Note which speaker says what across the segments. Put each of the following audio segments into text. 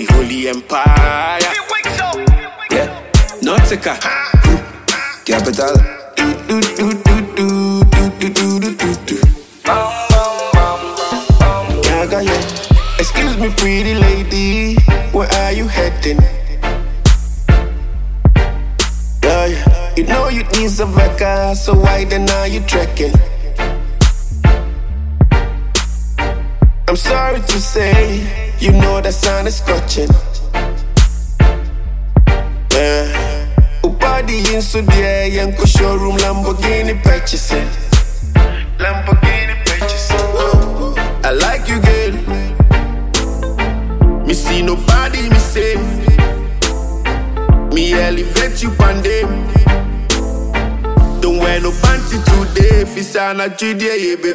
Speaker 1: the Holy Empire.
Speaker 2: Yeah, Nautica, capital.
Speaker 1: Excuse me, pretty lady, where are you heading? Yeah, you know you need some vodka, so why then are you trekking? I'm sorry to say, you know that sound is scorching. Body in so dear, young showroom Lamborghini purchasing. I like you, girl. Me see nobody, me say. Me elevate you pandem. Don't wear no panty today. If it's an Judia, yeah, baby.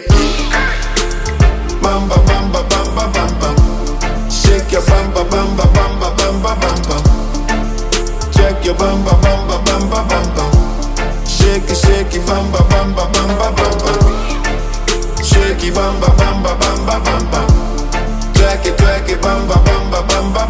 Speaker 1: Bamba, bamba, bamba, bamba. Shake your bamba, bamba, bamba, bamba, bamba. Check your bamba, bamba, bamba, bamba. Shake it, bamba, bamba, bamba, bamba. Shake it, bamba, bamba, bamba, bamba. Track it, bamba, bamba, bamba,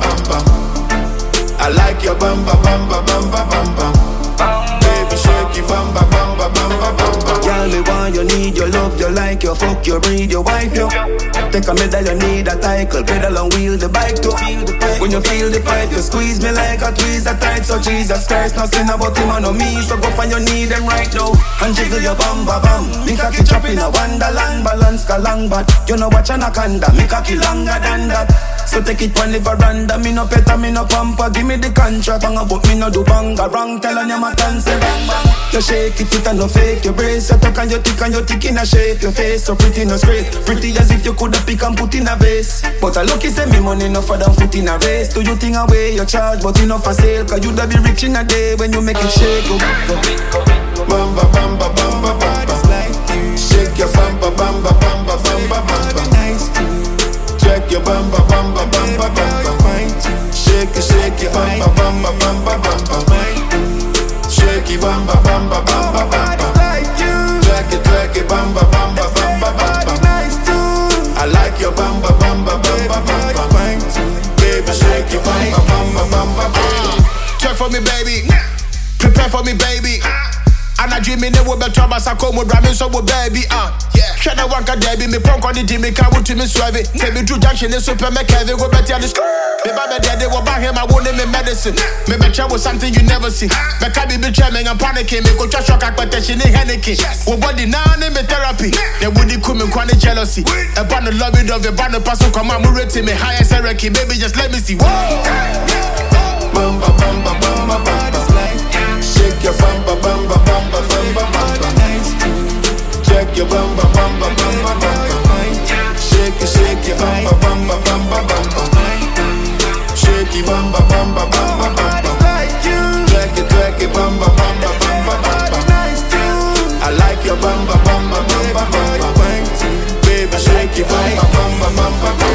Speaker 1: bamba. I like your bamba, bamba, bamba, bamba. Baby, shake it, bamba, bamba, bamba, bamba.
Speaker 2: Girl, me want you, need your love, you like your fuck, you breed, your wife, you. Take a medal, you need a title, pedal and wheel the bike to feel the pipe. When you feel the pipe, you squeeze me like a tweezer tight. So Jesus Christ, nothing about him and no me. So go find your need them right now and jiggle your bam ba bam. Me cocky chop in a wonderland, balance kalang but you know watch anaconda, me cocky longer than that. So take it on the veranda, me no peta, me no pamper. Give me the contract, hang about me no do banga wrong. Tell on your matan say bang bang. You shake it and no fake, you brace. You tuck and you tick in a shape. Your face so pretty no straight, pretty as if you coulda pick and put in a vase. But I lucky say me money enough for them foot in a race. Do you think away your charge, but enough for sale? Cause you da be rich in a day when you make it shake.
Speaker 1: Bamba, bamba, bamba, bamba. Shake your bamba, bamba, bamba, bamba, bamba. Check your bamba, bamba, bamba, bamba. Shake it, bamba, bamba, bamba, bamba. Shake it, bamba, bamba, bamba, bamba. Track it, bamba, bamba, bamba, bamba. I like your bamba, bamba, bamba, bamba. Baby, shake it, bamba, bamba, bamba, bamba.
Speaker 3: Twerk for me, baby. Prepare for me, baby. And I dream in the world, but Thomas, I come with ramen, so baby, yeah. Shut up, one can baby, me punk on the team, me can't to me swerve it. Take me to junction, the super Kevin, go back to the school. Me baby, they were back him, I won't name me medicine. Me be with something you never see. Me can't be chairman and panicking, me go to shock, but she ain't Henneke. Well, body now, name me therapy. They wouldn't come and quite jealousy. Upon the love it of the banner, pass on, come on, rating me high as a Ricky, baby, just let me see. Whoa!
Speaker 1: Bamba, bamba, bamba, bamba. Shake your bamba, bamba, bamba, bamba, bamba. Check your bamba, bamba, bamba, bamba. Shake it, bamba, bamba, bamba, bamba. Shake it, bamba, bamba, bamba, bamba. Track it, bamba, bamba, bamba, bamba. I like your bamba, bamba, bamba, bamba. Baby, shake it, bamba, bamba, bamba, bamba.